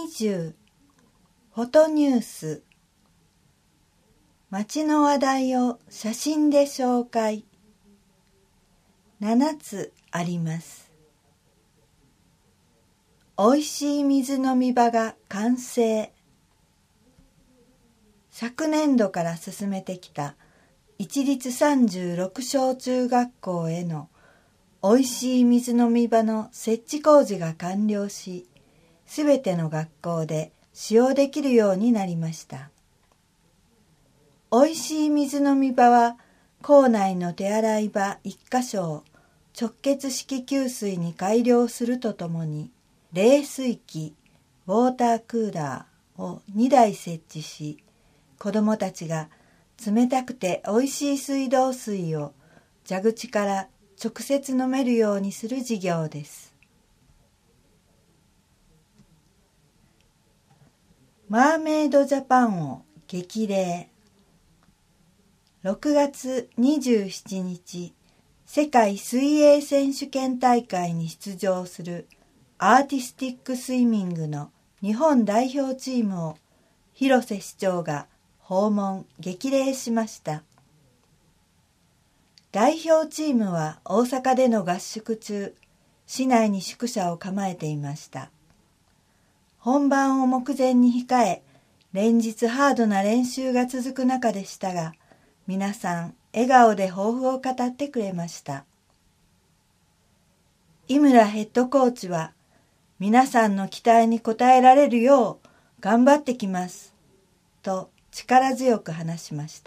20フォトニュース街の話題を写真で紹介7つあります。おいしい水飲み場が完成。昨年度から進めてきた一律36小中学校へのおいしい水飲み場の設置工事が完了し、すべての学校で使用できるようになりました。おいしい水飲み場は、校内の手洗い場1カ所を直結式給水に改良するとともに、冷水器、ウォータークーラーを2台設置し、子どもたちが冷たくておいしい水道水を蛇口から直接飲めるようにする事業です。マーメイドジャパンを激励。6月27日、世界水泳選手権大会に出場するアーティスティックスイミングの日本代表チームを広瀬市長が訪問激励しました。代表チームは大阪での合宿中、市内に宿舎を構えていました。本番を目前に控え、連日ハードな練習が続く中でしたが、皆さん笑顔で抱負を語ってくれました。井村ヘッドコーチは、皆さんの期待に応えられるよう頑張ってきます、と力強く話しました。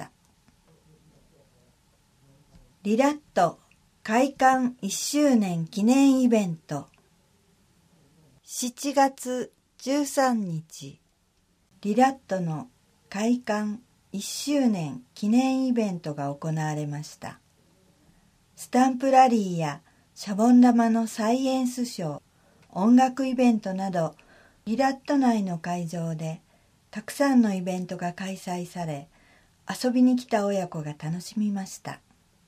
リラット開館1周年記念イベント。7月13日、リラットの開館1周年記念イベントが行われました。スタンプラリーやシャボン玉のサイエンスショー、音楽イベントなど、リラット内の会場でたくさんのイベントが開催され、遊びに来た親子が楽しみました。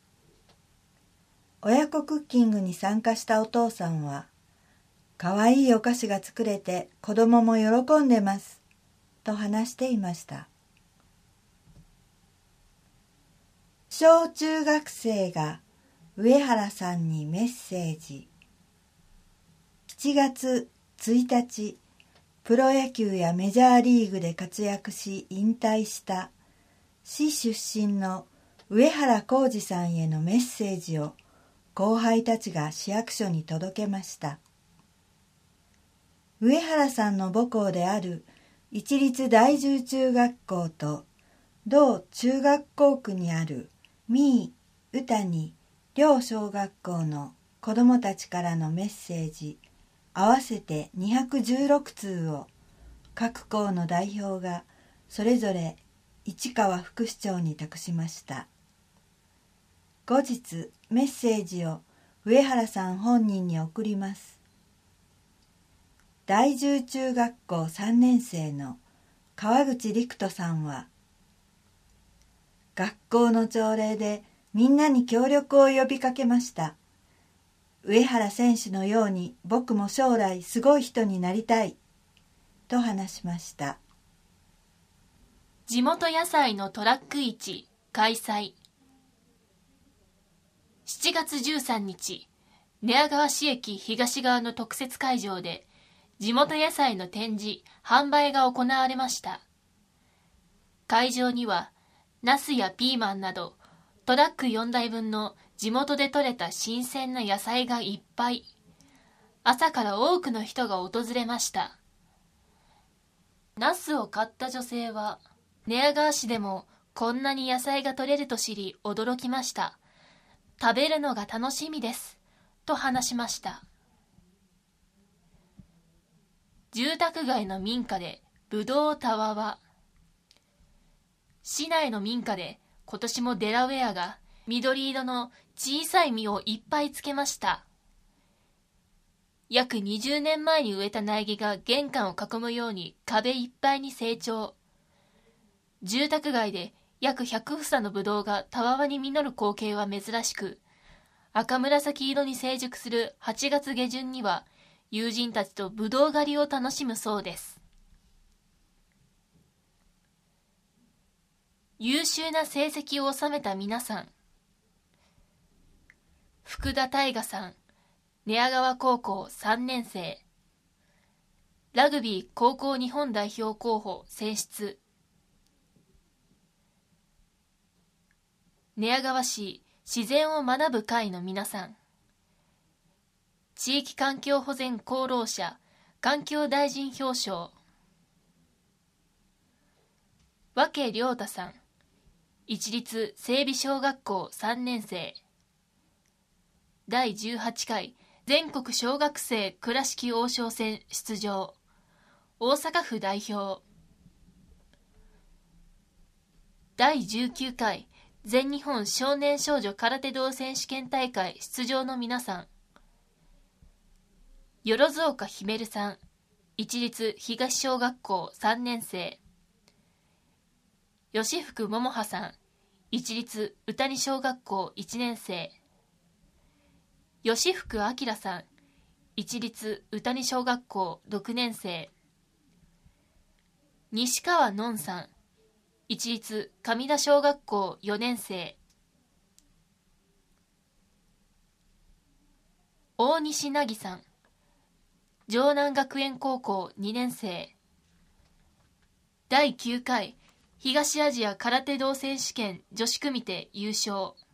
親子クッキングに参加したお父さんは、かわいいお菓子が作れて子供も喜んでます、と話していました。小中学生が上原さんにメッセージ。7月1日、プロ野球やメジャーリーグで活躍し引退した市出身の上原浩二さんへのメッセージを後輩たちが市役所に届けました。上原さんの母校である市立第十中学校と同中学校区にある三井、宇谷両小学校の子どもたちからのメッセージ合わせて216通を各校の代表がそれぞれ市川副市長に託しました。後日メッセージを上原さん本人に送ります。第十中学校3年生の川口陸斗さんは、学校の朝礼でみんなに協力を呼びかけました。上原選手のように僕も将来すごい人になりたい、と話しました。 地元野菜のトラック市開催。7月13日、寝屋川市駅東側の特設会場で地元野菜の展示・販売が行われました。会場にはナスやピーマンなどトラック4台分の地元で採れた新鮮な野菜がいっぱい。朝から多くの人が訪れました。ナスを買った女性は、寝屋川市でもこんなに野菜が採れると知り驚きました。食べるのが楽しみです、と話しました。住宅街の民家でぶどうたわわ。市内の民家で今年もデラウェアが緑色の小さい実をいっぱいつけました。約20年前に植えた苗木が玄関を囲むように壁いっぱいに成長。住宅街で約100房のぶどうがたわわに実る光景は珍しく、赤紫色に成熟する8月下旬には友人たちとぶどう狩りを楽しむそうです。 優秀な成績を収めた皆さん。福田大我さん、寝屋川高校3年生。ラグビー高校日本代表候補選出。寝屋川市自然を学ぶ会の皆さん。地域環境保全功労者環境大臣表彰。和良太さん、一律整備小学校3年生。第18回全国小学生倉敷王将戦出場。大阪府代表。第19回全日本少年少女空手道選手権大会出場の皆さん。よろず岡ひめるさん、一律東小学校3年生。吉福桃葉さん、一律宇谷小学校1年生。吉福明さん、一律宇谷小学校6年生。西川のんさん、一律上田小学校4年生。大西凪さん、城南学園高校2年生。第9回東アジア空手道選手権女子組手優勝。